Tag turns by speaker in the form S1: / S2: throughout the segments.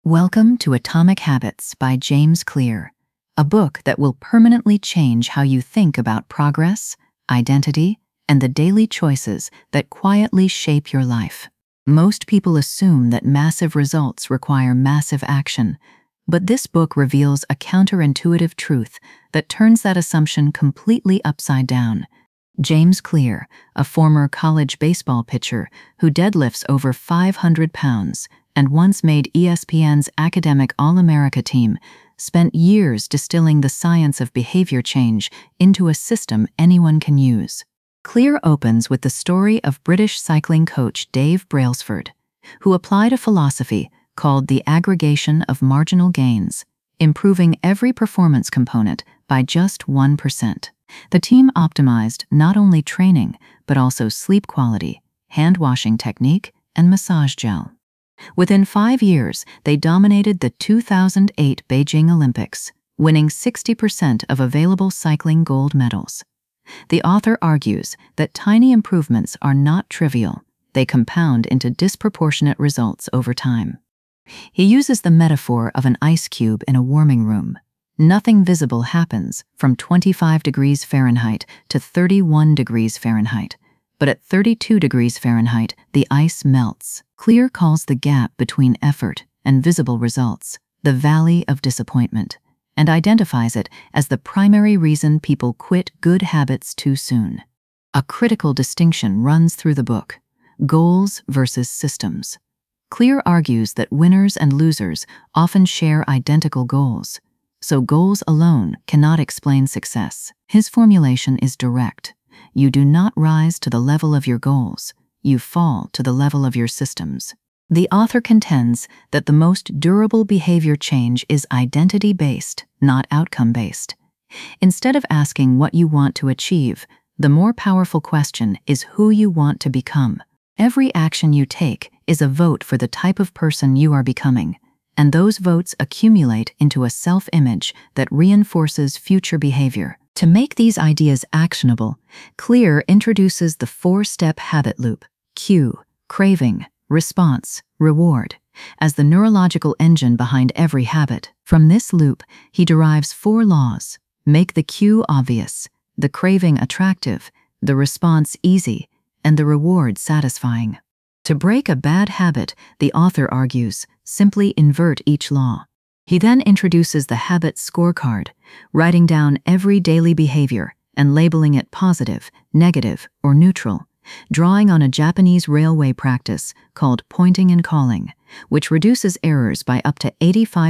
S1: Welcome to Atomic Habits by James Clear, a book that will permanently change how you think about progress, identity, and the daily choices that quietly shape your life. Most people assume that massive results require massive action, but this book reveals a counterintuitive truth that turns that assumption completely upside down. James Clear, a former college baseball pitcher who deadlifts over 500 pounds, and once made ESPN's academic All-America team, spent years distilling the science of behavior change into a system anyone can use. Clear opens with the story of British cycling coach Dave Brailsford, who applied a philosophy called the aggregation of marginal gains, improving every performance component by just 1%. The team optimized not only training, but also sleep quality, hand-washing technique, and massage gel. Within 5 years, they dominated the 2008 Beijing Olympics, winning 60% of available cycling gold medals. The author argues that tiny improvements are not trivial. They compound into disproportionate results over time. He uses the metaphor of an ice cube in a warming room. Nothing visible happens from 25 degrees Fahrenheit to 31 degrees Fahrenheit. But at 32 degrees Fahrenheit, the ice melts. Clear calls the gap between effort and visible results the valley of disappointment, and identifies it as the primary reason people quit good habits too soon. A critical distinction runs through the book: goals versus systems. Clear argues that winners and losers often share identical goals, so goals alone cannot explain success. His formulation is direct. You do not rise to the level of your goals, you fall to the level of your systems. The author contends that the most durable behavior change is identity-based, not outcome-based. Instead of asking what you want to achieve, the more powerful question is who you want to become. Every action you take is a vote for the type of person you are becoming, and those votes accumulate into a self-image that reinforces future behavior. To make these ideas actionable, Clear introduces the 4-step habit loop: cue, craving, response, reward, as the neurological engine behind every habit. From this loop, he derives 4 laws: make the cue obvious, the craving attractive, the response easy, and the reward satisfying. To break a bad habit, the author argues, simply invert each law. He then introduces the habit scorecard, writing down every daily behavior and labeling it positive, negative, or neutral, drawing on a Japanese railway practice called pointing and calling, which reduces errors by up to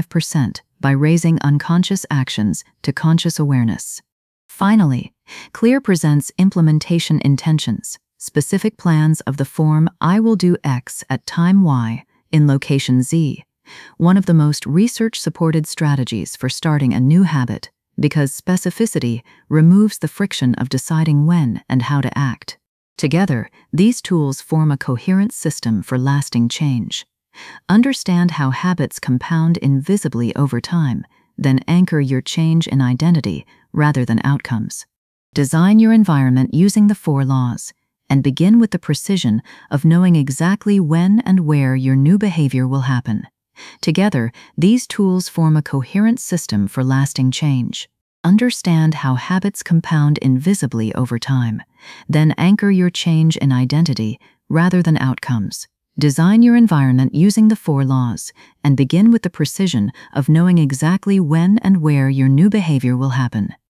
S1: 85% by raising unconscious actions to conscious awareness. Finally, Clear presents implementation intentions, specific plans of the form "I will do X at time Y in location Z," one of the most research-supported strategies for starting a new habit, because specificity removes the friction of deciding when and how to act. Together, these tools form a coherent system for lasting change. Understand how habits compound invisibly over time, then anchor your change in identity rather than outcomes. Design your environment using the 4 laws, and begin with the precision of knowing exactly when and where your new behavior will happen. Together, these tools form a coherent system for lasting change. Understand how habits compound invisibly over time, then anchor your change in identity rather than outcomes. Design your environment using the 4 laws, and begin with the precision of knowing exactly when and where your new behavior will happen.